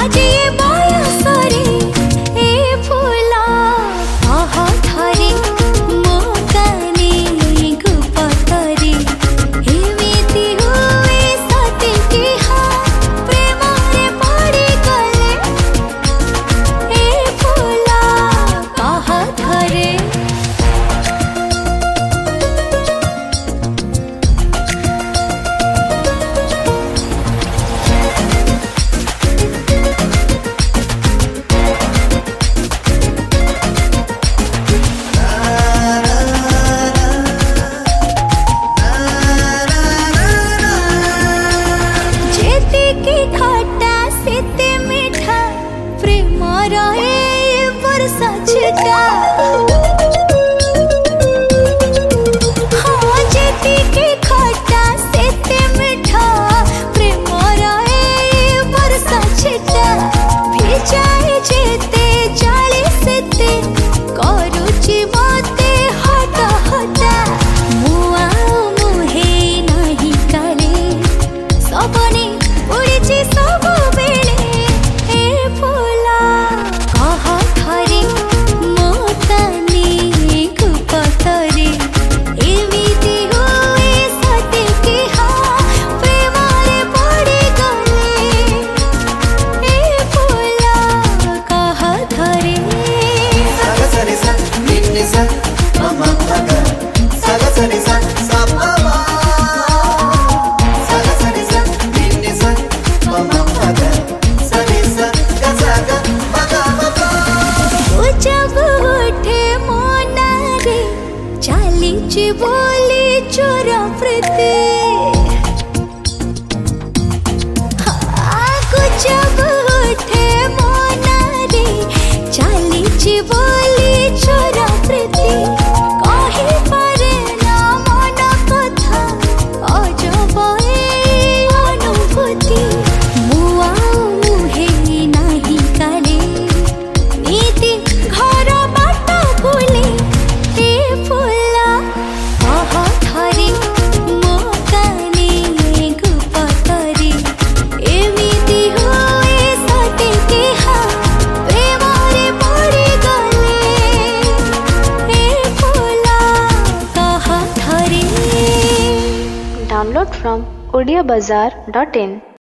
आज ये बयसरे ए फूला कह थरे मो काने गुपतरे एमिति हुए सते कि हाँ प्रेम रे पड़ी गले ए फूला कह थरे। खट्टा सेते मीठा प्रेम रहे वर्षा छिटा हाँ जेती के खट्टा सेते मीठा प्रेम रहे वर्षा छिटा भिजाए जेते जाले सेते करूची मते हटा हटा मुआ मुहे नहीं काले सबने सब बेले ए फूला कह थरे मो काने गुपतरे एमिति हुए सते कि हाँ प्रेम रे पड़ी गले ए फूला कह थरे। सागा सरे सा निन्ने सा ममा पगा सागा सरे सा सा ममा सागा सरे सा निन्ने सा ममा पगा सरे सा गा मगा मगा। जब उठे मोना रे चालीची बोली चोर प्रति जब उठे मोना रे चालीची बोली चोर प्रति कही पारे ना मन कथा अजब ए अनुभूति मुआ मुहे नाही काले नीति घर बाट बुले ए फूला कह थरे मो काने गुपतरे एमिति हुए सते कि हाँ प्रेम रे पड़ी गले ए फूला कह थरे। Download from odiabazaar.in